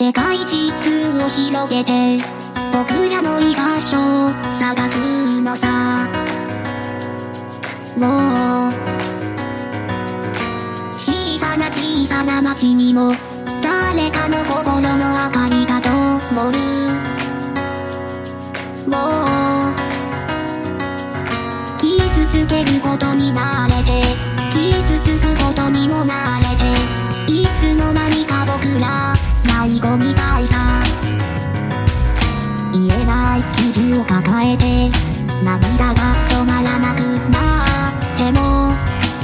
世界地図を広げて僕らの居場所を探すのさ。もう小さな小さな街にも誰かの心の明かりが灯る。もう傷つけることに慣れて傷つくことにも慣れていつの間にか僕ら迷子みたいさ。言えない傷を抱えて涙が止まらなくなっても、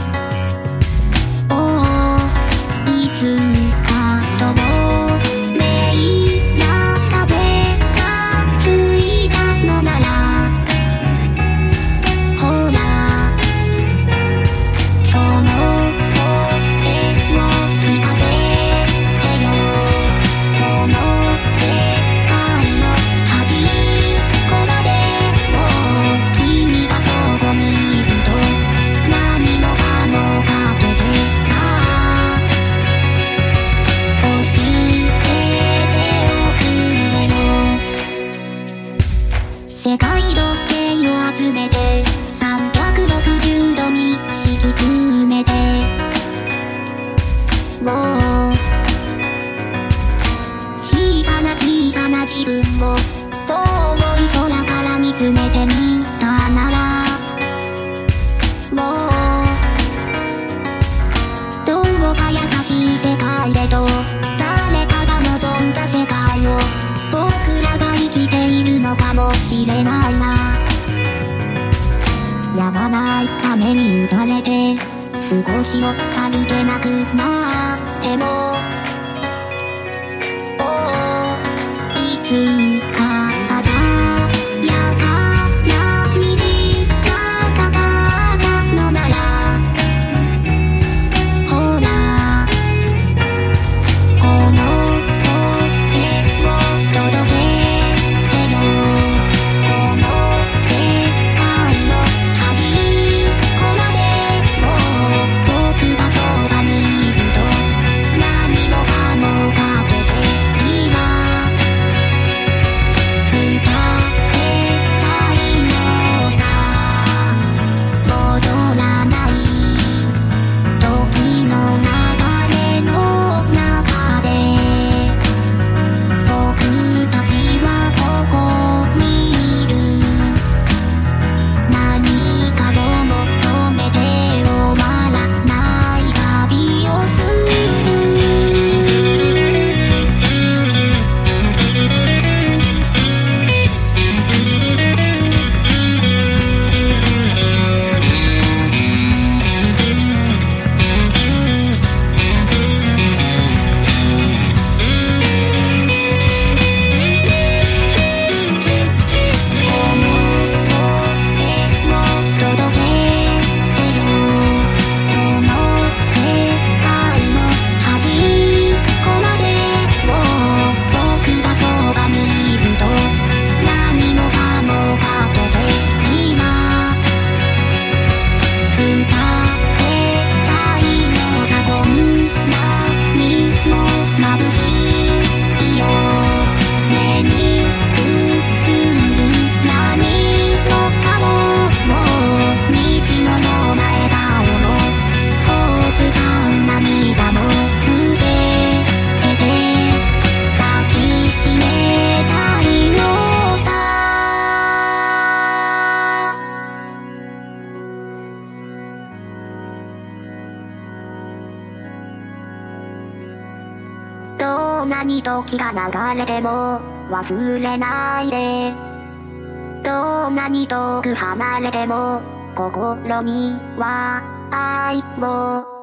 いつか透明な風が吹いたのならほらその声を聞かせてよ。この世界の端っこまでも君がそこにいると何もかもかけてさ教えておくれよ。世界時計を集めて360度に敷き詰めてもう小さな小さな自分を遠い空から見つめてみたならもうどうか優しい世界でと誰かが望んだ世界を僕らが生きているのかもしれないな。やまない雨に打たれて少しも歩けなくなってもいつか鮮やかな虹がかかったのならほらこの声を届けてよ。この世界の端っこまでも僕がそばにいると何もかもかけて今伝えたいのさ。戻らない時の流れの中で僕たちはここにいる。何かを求めて終わらない旅をする。どんなに時が流れても忘れないで。どんなに遠く離れても心には愛を